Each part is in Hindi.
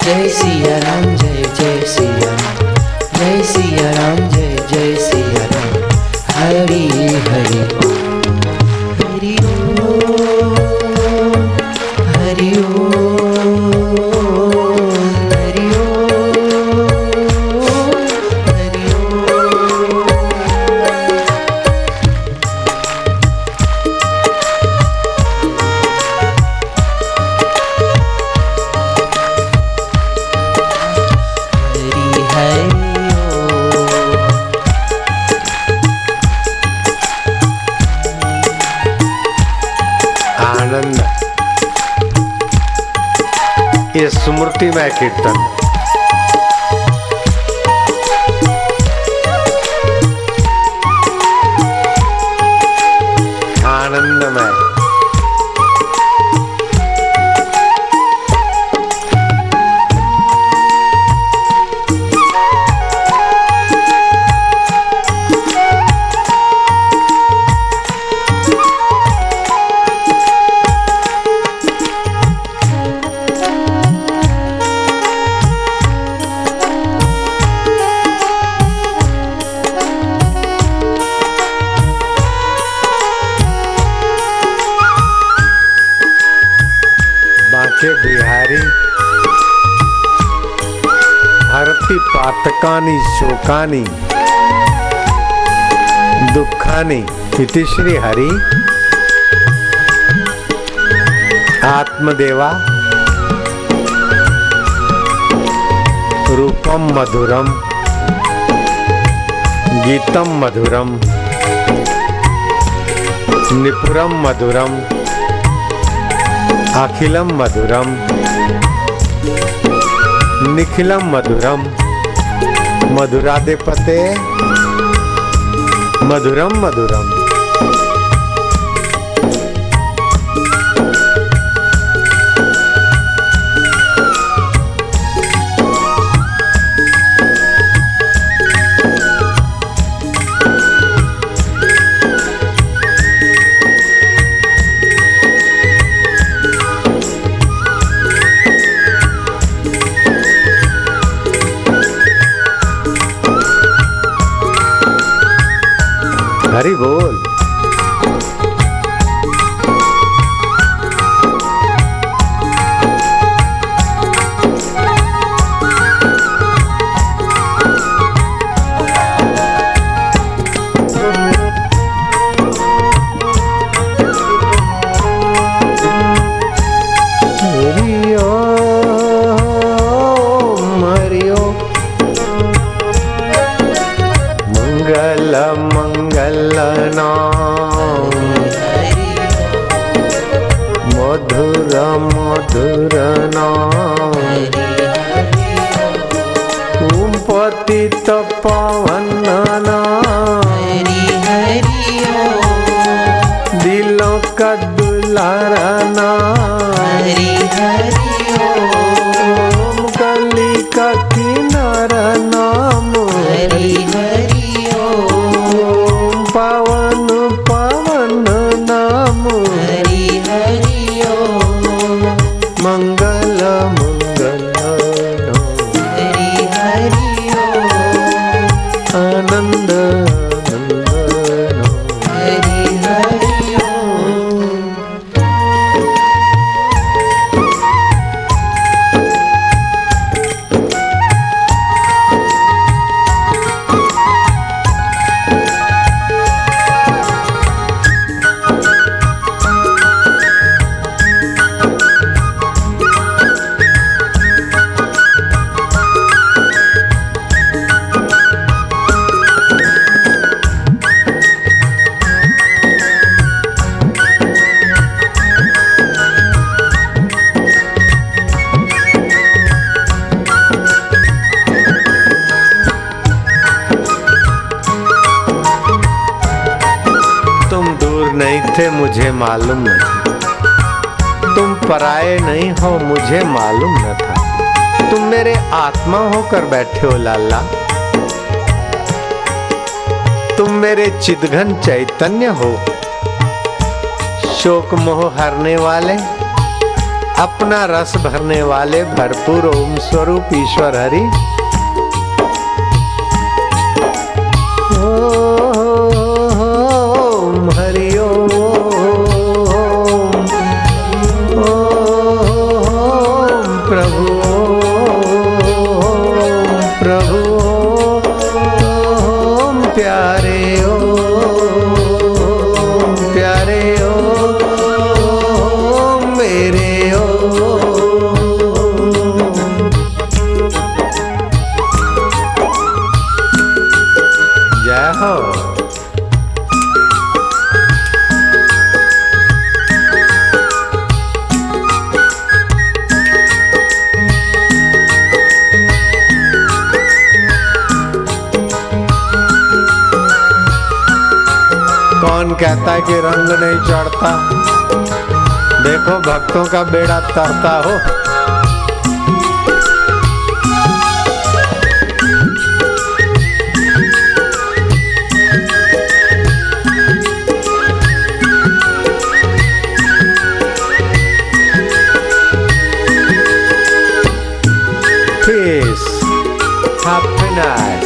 जय सिया राम जय सिया राम, जय सिया राम जय सिया राम। हरि हरि ओम, हरि ओम, हरि ओम, हरि ओम, हरि ओम। आनंद ये स्मृतिमय कीर्तन आनंदमय। बांके बिहारी हरति पातकानि शोकानि दुःखानि इति श्री हरि आत्मदेवा रूपम मधुरम गीतम मधुरम निपुरम मधुरम अखिलम मधुरम निखिलम मधुरम मधुराधिपते मधुरम मधुरम। हरि बोल। हरि ओम हरि ओम मंगल मंगल नाम मधुर मधुर नाम ओम पतित पावन नाम दिलों का दुलारा नाम ओम कली का किनारा नाम पावन पावन नाम मंगल मंगल आनंद नहीं थे मुझे मालूम नहीं, तुम पराए नहीं हो मुझे मालूम न था। तुम मेरे आत्मा होकर बैठे हो लाला, तुम मेरे चिदघन चैतन्य हो, शोक मोह हरने वाले अपना रस भरने वाले भरपूर ओम स्वरूप ईश्वर हरि। ओम हरि ओम, ओम प्रभु प्रभु, ओम प्यारे ओम प्यारे ओम मेरे ओम। जय हो। कौन कहता है कि रंग नहीं चढ़ता? देखो भक्तों का बेड़ा तरता हो। Peace, happiness,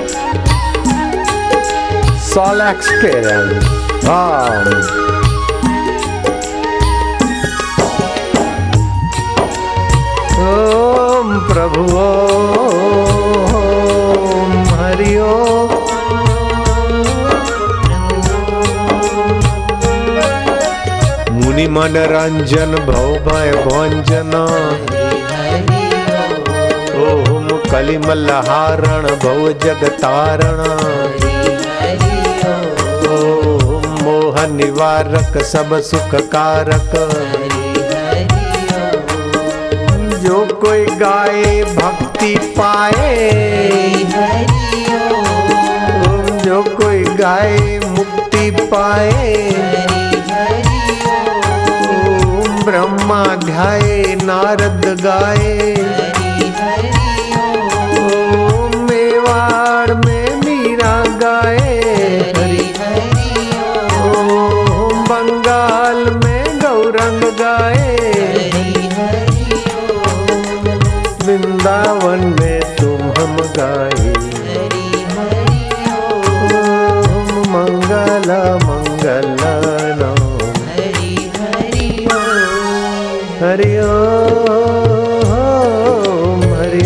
soul experience. ओम प्रभु ओम हरि ओम। मुनि मनोरंजन भव भय भंजन, ओम कलिमलहारण भव जगतारण, ओम मोह निवारक सब सुख कारक। जो कोई गाए भक्ति पाए, जो कोई गाए मुक्ति पाए। ओम ब्रह्मा ध्याए नारद गाए, ओम मेवाड़ में मीरा गाए, ओम बंगाल में गौरंग गाए, वृंदावन में तुम हम गाए। ओम मंगल मंगल नाम हरि ओम हरि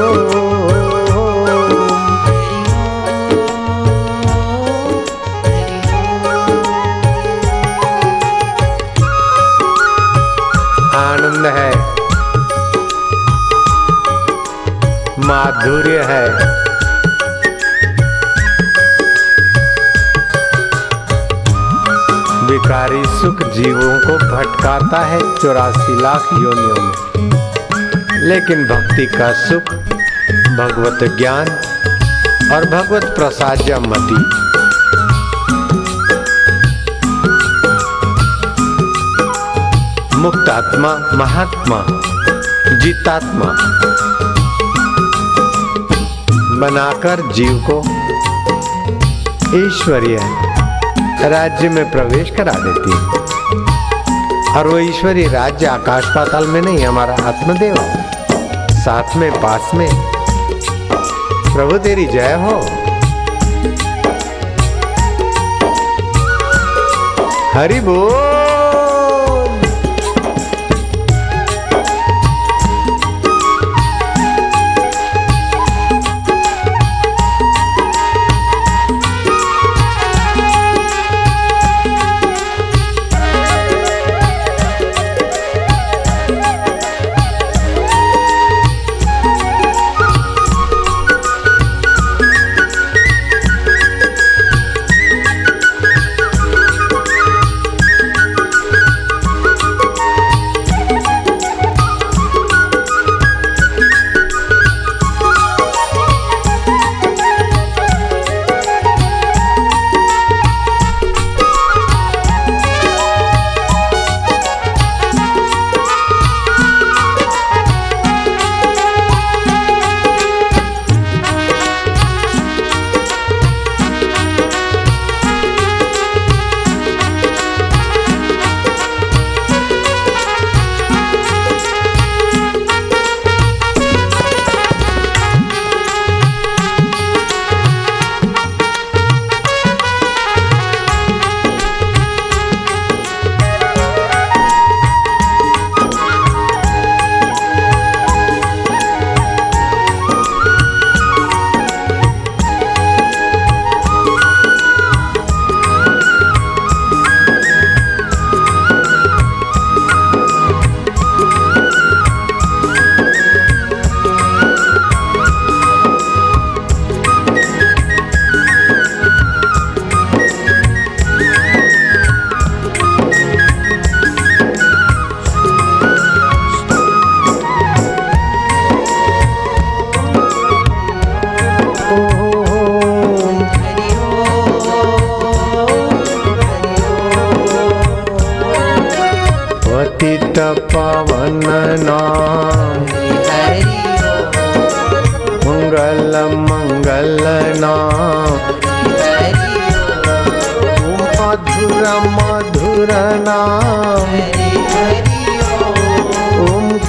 ओम। आनंद है, माधुर्य है, विकारी सुख जीवों को भटकाता है 84 लाख योनियों में, लेकिन भक्ति का सुख, भगवत ज्ञान और भगवत प्रसाद मति। मुक्तात्मा, महात्मा, जितात्मा बनाकर जीव को ईश्वरीय राज्य में प्रवेश करा देती है। और वो ईश्वरीय राज्य आकाश पाताल में नहीं, हमारा आत्मदेव साथ में पास में। प्रभु तेरी जय हो। हरि बोल।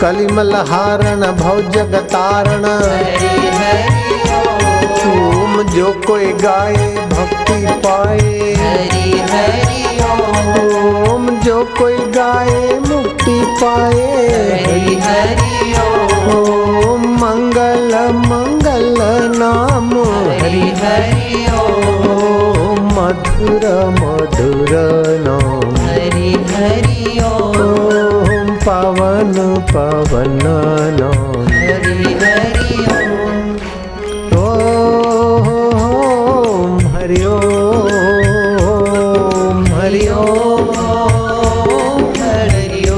कलिमल हारण भव जगतारण। हरि हरि ओम। ओम जो कोई गाए भक्ति पाए। हरि हरि ओम जो कोई गाए मुक्ति पाए। हरि हरि ओम मंगल मंगल नाम हरि हरि ओम मधुर मधुर नाम। हरि हरि ओम पवन पवन नाम। हरि हरि ओम हरि ओम हरि ओम हरि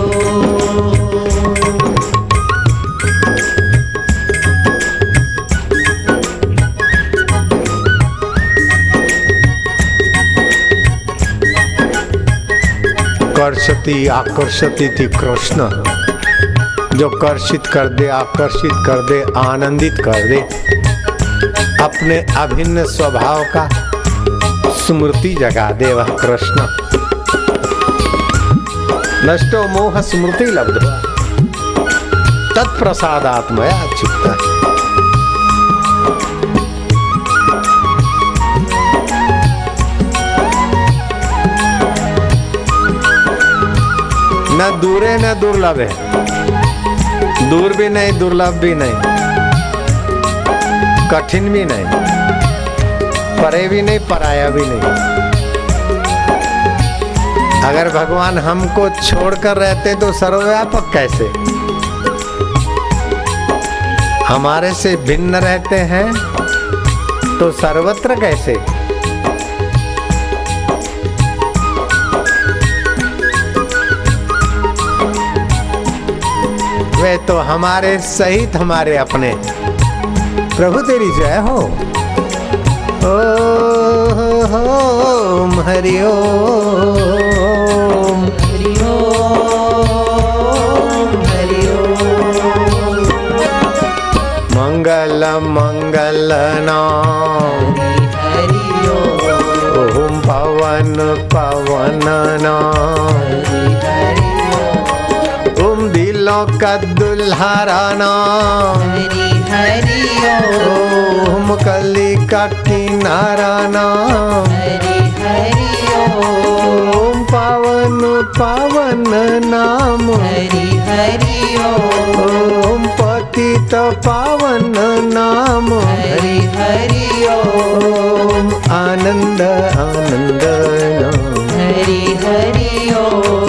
कर्षति आकर्षति थी कृष्ण, जो कर्षित कर दे, आकर्षित कर दे, आनंदित कर दे। अपने अभिन्न स्वभाव का स्मृति जगा दे वह कृष्ण। नष्टो मोह स्मृति लब्ध्वा तत्प्रसादात्मया चित्ता। न दूरे न दुर्लभ है, दूर भी नहीं दुर्लभ भी नहीं, कठिन भी नहीं, परे भी नहीं पराया भी नहीं। अगर भगवान हमको छोड़कर रहते तो सर्वव्यापक कैसे, हमारे से भिन्न रहते हैं तो सर्वत्र कैसे। वे तो हमारे सहित हमारे अपने। प्रभु तेरी जय हो। ओम हरि ओम हरि हरि मंगल मंगल नाम। हरि ओम पवन पवन नाम। हरि ओम दिलों का दुल्हारा नाम। हरि ओम कली का किनारा नाम। हरि हरि ओम पावन पावन नाम। हरि हरि ओम पतित पावन नाम। हरि हरि ओम आनंद आनंद नाम। हरि हरि